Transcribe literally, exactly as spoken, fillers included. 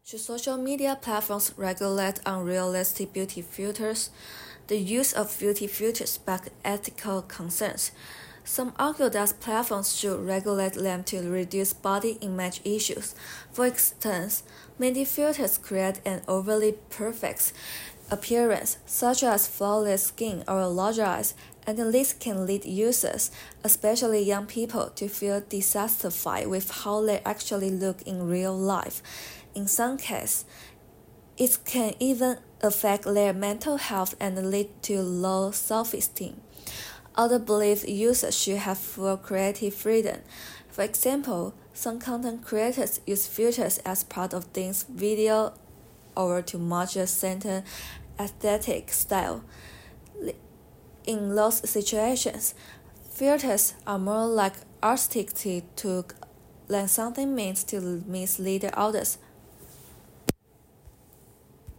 Should social media platforms regulate unrealistic beauty filters? The use of beauty filters sparked ethical concerns. Some argue that platforms should regulate them to reduce body image issues. For instance, many filters create an overly perfect appearance, such as flawless skin or large eyes, and this can lead users, especially young people, to feel dissatisfied with how they actually look in real life. In some cases, it can even affect their mental health and lead to low self-esteem. Others believe users should have full creative freedom. For example, some content creators use filters as part of their video or to match a certain aesthetic style. In those situations, filters are more like artistic to than something meant to mislead others.